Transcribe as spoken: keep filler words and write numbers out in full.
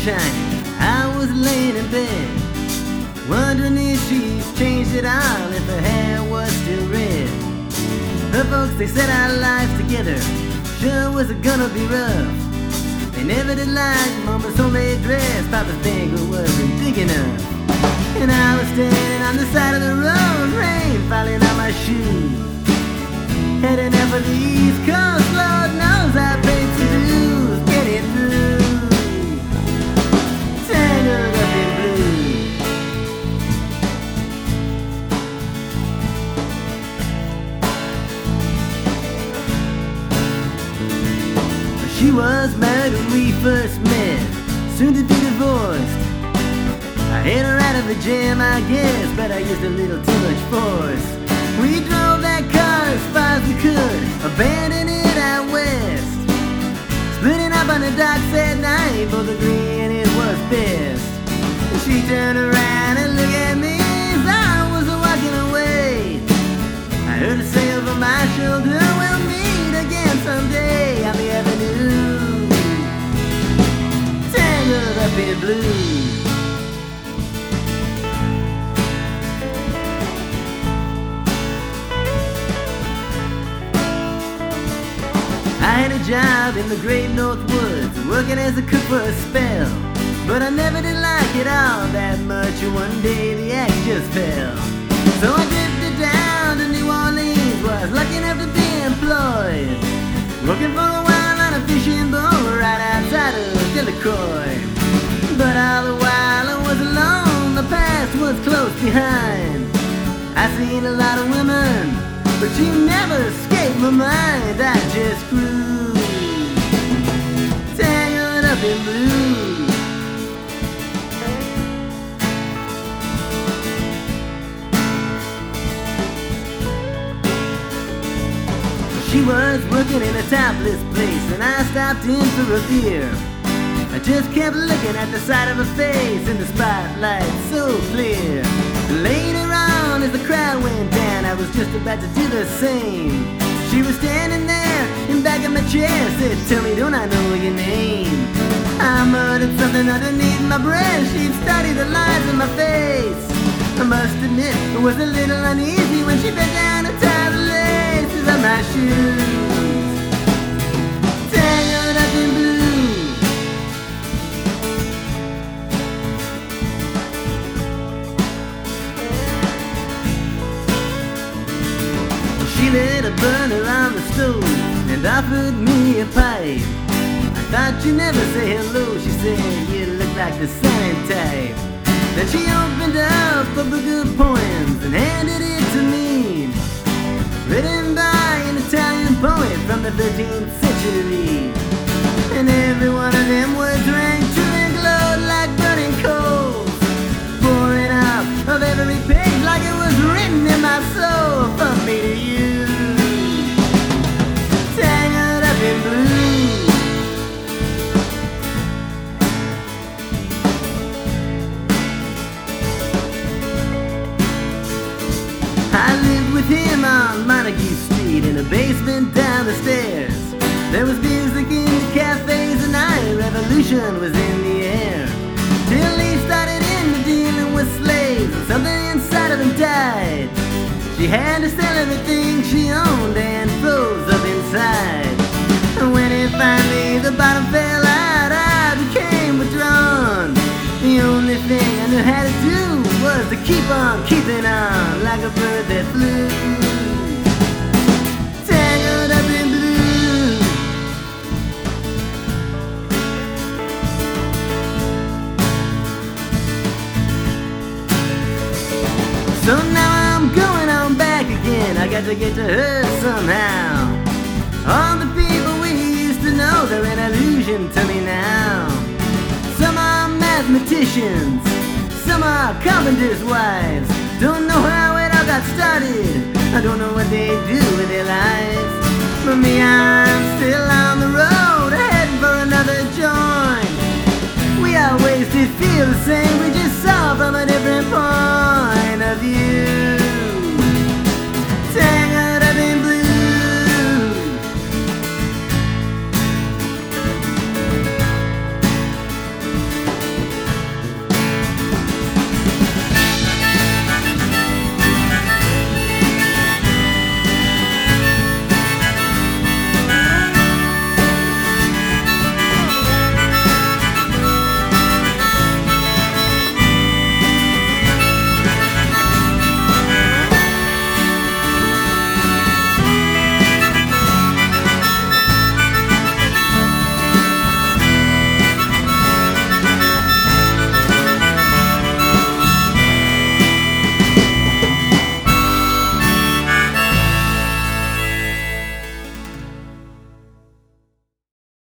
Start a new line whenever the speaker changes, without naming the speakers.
shining, I was laying in bed, wondering if she's changed at all, if her hair was still red. Her folks, they said our lives together sure was gonna be rough. They never did like Mama's homemade dress, Papa's bangle wasn't big enough. And I was standing on the side of the road, rain falling on my shoes, heading out for the East Coast. Lord knows I paid some dues, getting through, tangled up in blue. She was married when we first met, soon to be divorced. I hit her out of the jam, I guess, but I used a little too much force. We drove that car as far as we could, abandoning it out west, splitting up on the docks that night, both agreeing it was best. She turned around and looked at me as I was walking away. I heard her say over my shoulder, we'll meet again someday on the avenue, tangled up in blue. I had a job in the great North Woods, working as a cook for a spell, but I never did like it all that much, and one day the axe just fell. So I drifted down to New Orleans, was lucky enough to be employed, working for a while on a fishing boat right outside of Delacroix. But all the while I was alone, the past was close behind. I seen a lot of women, but she never escaped my mind. I just grew, tangled up in blue. She was working in a topless place, and I stopped in for a beer. I just kept looking at the side of her face in the spotlight so clear. Later on, as the crowd went down, I was just about to do the same. She was standing there in back of my chair, said, tell me, don't I know your name? I muttered something underneath my breath. She'd studied the lines in my face. I must admit, I was a little uneasy when she bent down and tied the laces of my shoes, tangled up in blue. She lit a burner on the stove and offered me a pipe. I thought you'd never say hello, she said, you look like the silent type. Then she opened up a book of poems and handed it to me, written by an Italian poet from the thirteenth century. And every one of them words rang true and glowed like burning coals, pouring out of every page like it was written in my soul. From me to you, tangled up in blue. I lived with him on Montague Street in a basement down the stairs. There was music in the cafes and night, revolution was in the air. Till he started into dealing with slaves and something inside of him died. She had to sell everything she owned and froze up inside. And when it finally the bottom fell out, I became withdrawn. The only thing I knew how to do was to keep on keeping on, like a bird that flew, tangled up in blue. So now I'm going on back again, I got to get to her somehow. All the people we used to know, they're an illusion to me now. Some are mathematicians, some are carpenters' wives. Don't know how it all got started, I don't know what they do with their lives. For me, I'm still on the road, heading for another joint. We always did feel the same.